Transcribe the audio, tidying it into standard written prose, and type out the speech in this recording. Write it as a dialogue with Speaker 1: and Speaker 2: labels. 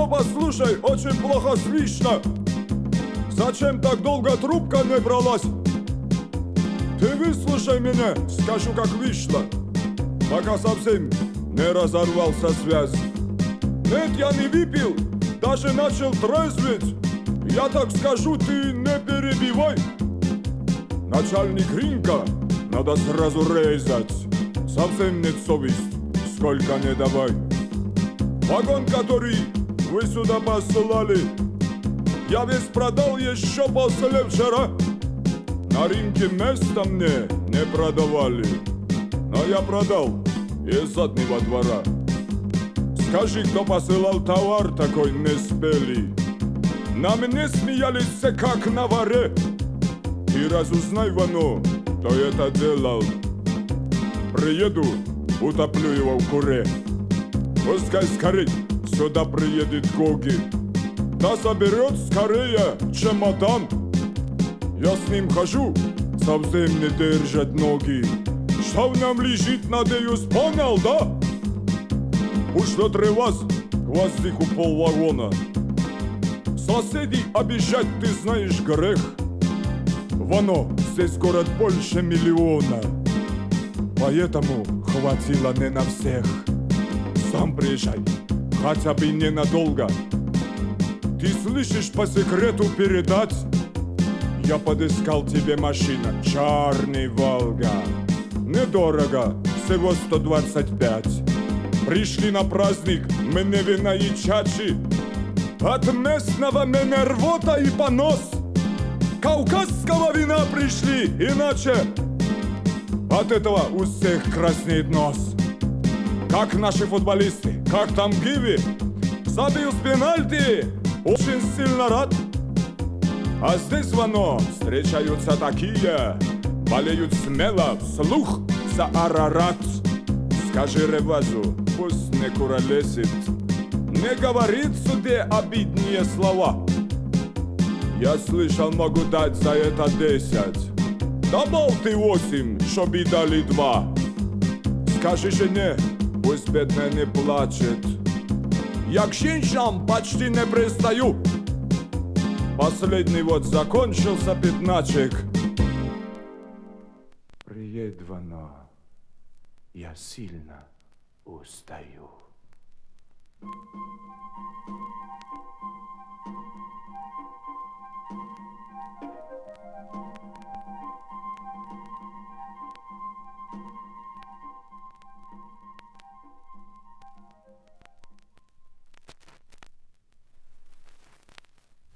Speaker 1: Ну послушай, очень плохо слышно. Зачем так долго трубка не бралась? Ты выслушай меня, скажу как вышло, пока совсем не разорвался связь. Нет, я не выпил, даже начал трезветь. Я так скажу, ты не перебивай. Начальник рынка надо сразу резать. Совсем нет совесть, сколько не давай. Вагон, который вы сюда посылали, я весь продал еще после вчера. На рынке места мне не продавали, но я продал из заднего двора. Скажи, кто посылал товар такой неспелый. На мне смеялись все как на воре. И разузнай, Вано, кто это делал. Приеду, утоплю его в куре. Пускай скорей сюда приедет Гоги. Да соберет скорее чемодан. Я с ним хожу, совсем не держат ноги. Что в нем лежит, надеюсь, понял, да? Ушло 3 вас, гвоздику полвагона. Соседей обижать, ты знаешь, грех. Вано, здесь город больше 1 миллиона. Поэтому хватило не на всех. Сам приезжай, хотя бы ненадолго. Ты слышишь, по секрету передать? Я подыскал тебе машина, черный Волга. Недорого, всего 125. Пришли на праздник, мне вина и чачи. От местного меня рвота и понос. Кавказского вина пришли, иначе от этого у всех краснеет нос. Как наши футболисты, как там Гиви забил с пенальти, очень сильно рад. А здесь, Вано, встречаются такие, болеют смело вслух за Арарат. Скажи Ревазу, пусть не куролесит, не говорит в суде обидные слова. Я слышал, могу дать за это 10. Добавь ты 8, чтоб и дали 2. Скажи жене, пусть бедная не плачет. Я к женщинам почти не пристаю. Последний вот закончился пятначек. Приедь, Вано, я сильно устаю.